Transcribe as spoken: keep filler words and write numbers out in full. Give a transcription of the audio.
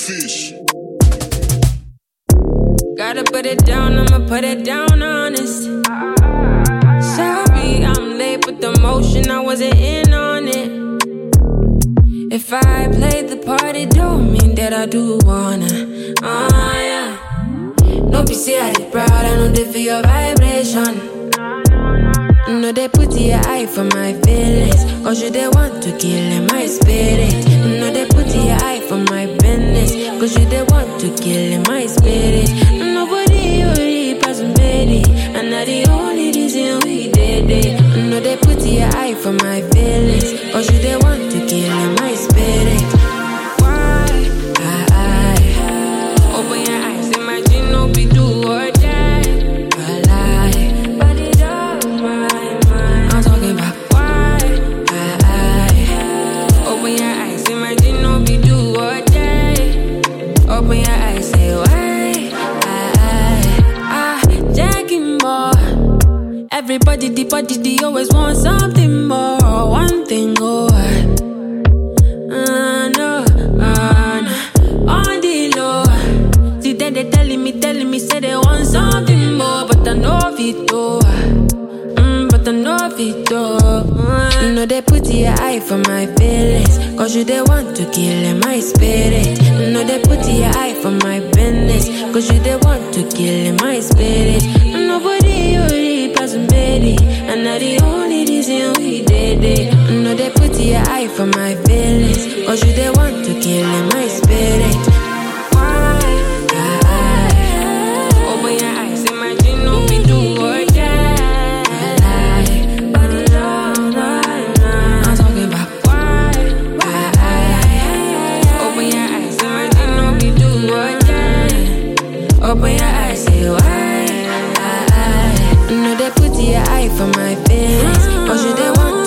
fish. Gotta put it down, I'ma put it down honest. Sorry, I'm late, but the motion, I wasn't in on it. If I played the party, don't mean that I do wanna. Ah, uh, yeah. No be say I did proud, I know they feel your vibration. No, they put your eye for my feelings, cause you they want to kill my spirit. No, they put your eye for my business, cause you they want to kill my spirit. Nobody really pass me, and not the only reason we did it. No, they put your eye for my feelings, cause you they want to kill my spirit. Why? I, I open your eyes, imagine no be do or die. I lie, but it all my mind. I'm talking about why? I, I open your eyes, imagine no be do or die. Open your eyes, say why? Everybody, the body, they always want something more. One thing more. Uh, no, uh, no. On the low. See, then they telling me, telling me, say they want something more. But I know it though. Mm, but I know it though. Mm. You know they put your eye for my feelings, cause you they want to kill my spirit. You know they put your eye for my business, cause you they want to kill my spirit. Nobody really pass me, and not the only reason we did it. You know they put your eye for my feelings, cause you they want to kill my spirit. Why? I, I open your eyes, imagine no be do or die. I lie, but it all right. I'm talking about why? I, I open your eyes, imagine no be do or die. Open your eyes, say why? No, they put your eye for my feelings, cause you they want